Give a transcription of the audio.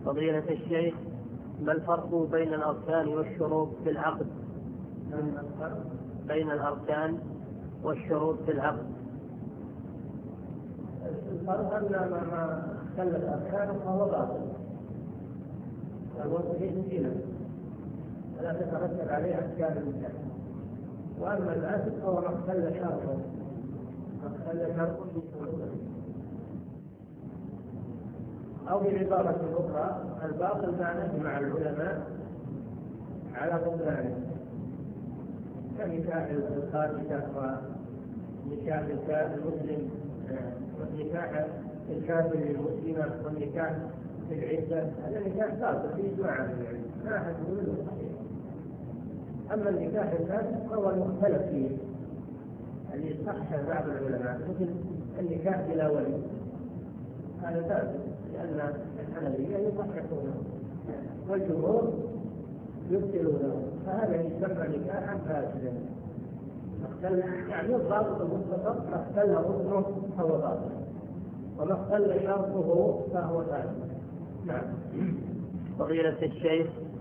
فضيلة الشيخ، ما الفرق بين الأركان والشروط في العقد؟ بين الأركان والشروط في العقد. الفرق أن ما اختل الأركان فهو باطل، فهو صحيح لا تترتب عليه أحكام النكاح. وأما الأصل فهو ما اختل شرطه، أو بعبارة أخرى الباطل ما نجمع العلماء على بطلانه، كنكاح الخارجة ونكاح المسلم ونكاح الكافر للمسلمة والنكاح في العدة. هذا نكاح باطل في إجماع العلماء لا أحد يقول صحيح. أما النكاح الفاسد فهو المختلف فيه، اللي صح بعض العلماء مثل النكاح بلا ولي، هذا فاسد لأن الحنفية يصححونه والجمهور يبطلونه، فهذا يسمى نكاحا فاسدا. يعني الضابط المطلق ما اختل ركنه فهو باطل، وما اختل شرطه فهو فاسد. نعم. فضيلة الشيخ،